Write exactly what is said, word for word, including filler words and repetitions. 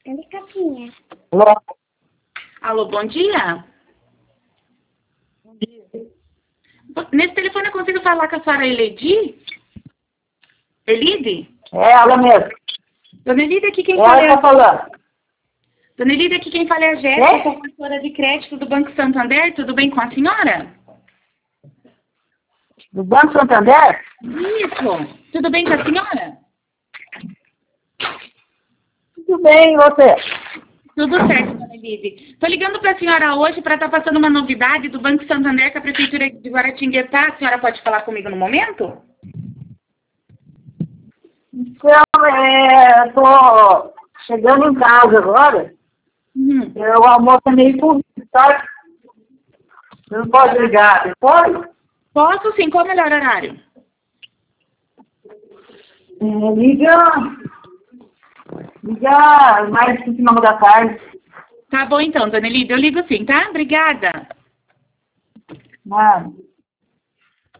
Cadê Capinha? Alô? Alô, bom dia. Bom dia. Nesse telefone eu consigo falar com a senhora Elidi? Elide? É ela mesmo. Dona Elide, aqui quem É fala ela é que a... tá falando. Dona Elide, aqui quem fala é a É? Jéssica, professora de crédito do Banco Santander. Tudo bem com a senhora? Do Banco Santander? Isso. Tudo bem com a senhora? Tudo bem, e você? Tudo certo, Dona Elide. Estou ligando para a senhora hoje para estar passando uma novidade do Banco Santander que a Prefeitura de Guaratinguetá. A senhora pode falar comigo no momento? Então, é, tô chegando em casa agora. Hum. É, o almoço é meio curto, sabe? Você não pode ligar depois? Posso sim, qual o melhor horário? É, liga... Liga mais no final da tarde. Tá bom então, Dona Elide, eu ligo sim, tá? Obrigada. Nada.